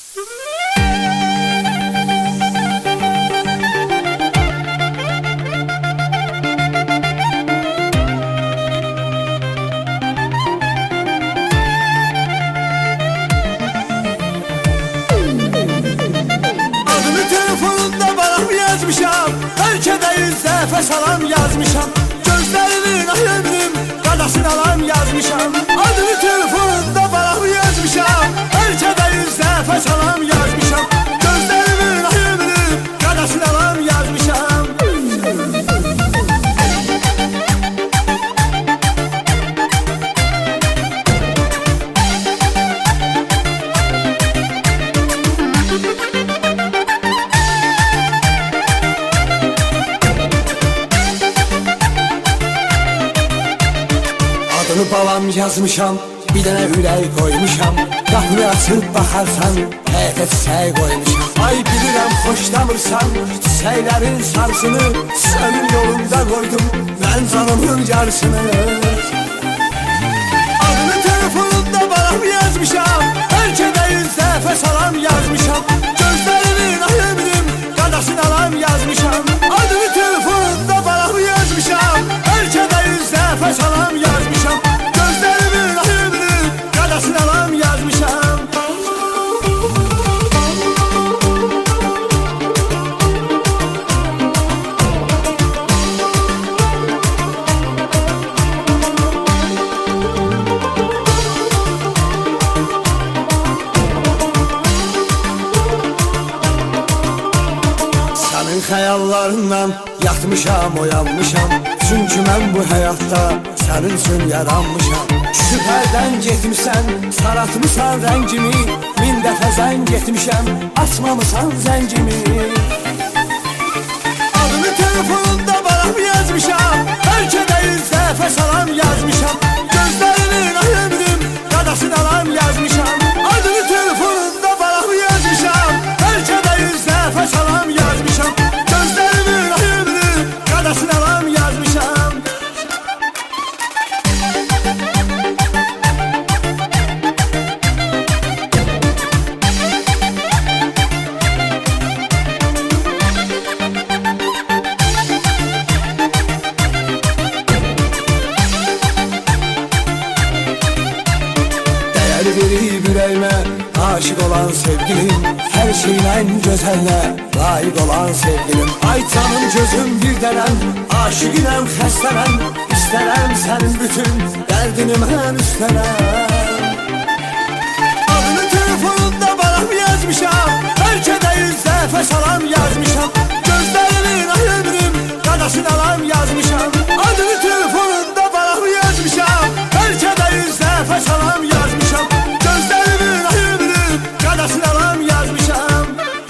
Bəlkə də yüz dəfə salam yazmışam. Gözlərimin ayırdım, qadasını alam yazmışam. Adını telefonunda balam yazmışam. Bəlkə də yüz dəfə salam yazmışam. Gözlərimin ayırdım, qadasını alam yazmışam. Adını balam yazmışam, bir dənə ürək qoymuşam. Qapını açıb baxarsan, həyətə çiçək qoymuşam. Ay bilirəm xoşlamırsan, çiçəklərin sarısını sənin yolunda qoydum, mən canımın yarısını. Adını telefonunda balam yazmışam, bəlkə də yüz dəfə salam yazmışam. Gözlərimin ayırdım, qadasını alam yazmışam. Adını telefonunda balam yazmışam, bəlkə də yüz dəfə salam yazmışam. Gözlərimin ayırdım, qadasını alam yazmışam. Sənin xəyallarından yatmışam, oyanmışam. Çünki mən bu həyatda sənin üçün yaranmışam. Şübhədən getmişsən, saratmışsan rəngimi. Min dəfə zəng etmişəm, açmamısan zəngimi. Adını telefonunda balam yazmışam, bəlkə də yüz dəfə salam yazmışam. Gözlərimin ayırdım, qadasını alam yazmışam. Adını telefonunda balam yazmışam, bəlkə də yüz dəfə salam yazmışam. Gözlərimin ayırdım, qadasını alam yazmışam. Dəyər verib ürəyimə aşık olan sevgilim, hər şeylə gözəlinə layiq olan sevgilim. Ay canım gözüm bir dənəm, aşıqinəm, xəstənəm. İstərəm sənin bütün dərdini mən üstənəm. Adını telefonunda balam yazmışam, bəlkə də yüz dəfə salam yazmışam. Gözlərimin ayırdım, qadasını alam yazmışam. Adını telefonunda balam yazmışam, bəlkə də yüz dəfə salam yazmışam. Gözlərimin ayırdım, qadasını alam yazmışam.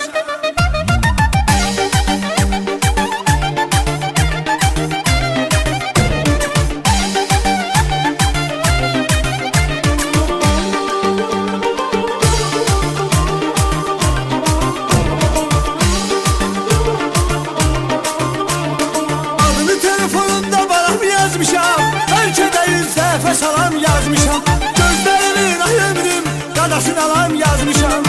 Adını telefonunda balam yazmışam, bəlkə də yüz dəfə salam yazmışam. Gözlərimin ayırdım, qadasını alam yazmışam.